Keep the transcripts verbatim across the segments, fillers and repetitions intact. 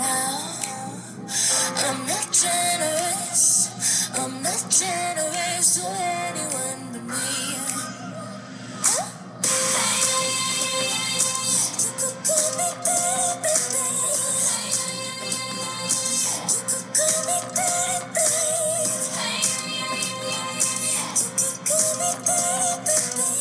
now I'm not generous. I'm not generous to anyone but me. You could call me baby, baby. You could call me baby, baby. You could call me baby,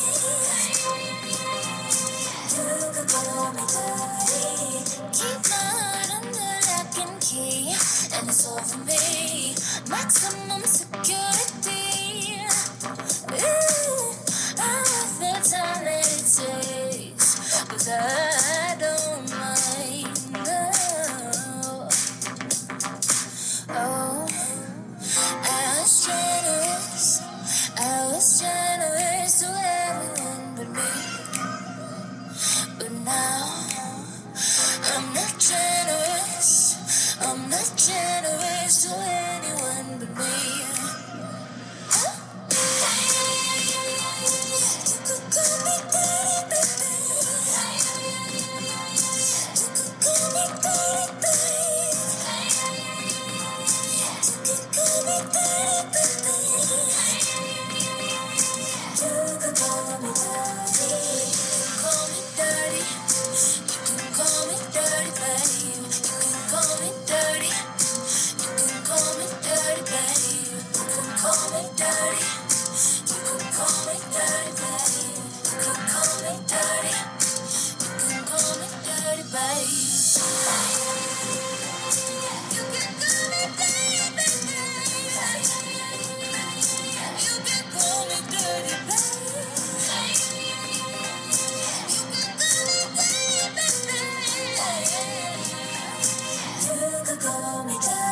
baby. You could call me dirty. Keep my heart under lock and key, and it's all for me. Maximum security. Ooh, I love the time that it takes, 'cause I don't mind. No. Oh, I was generous. I was generous to everyone but me. But now I'm not generous. I'm not generous to anyone but me. You could call me baby, baby. You could call me baby, baby. You could call me baby, baby. You could call me dirty. Call me dirty. You can call me dirty, babe. You can call me dirty. You can call me dirty, babe. You can call me dirty. You can call me dirty, babe. You can call me dirty. You can call me dirty, babe. You can call me dirty, babe. You can call me dirty, babe. You could call me dirty.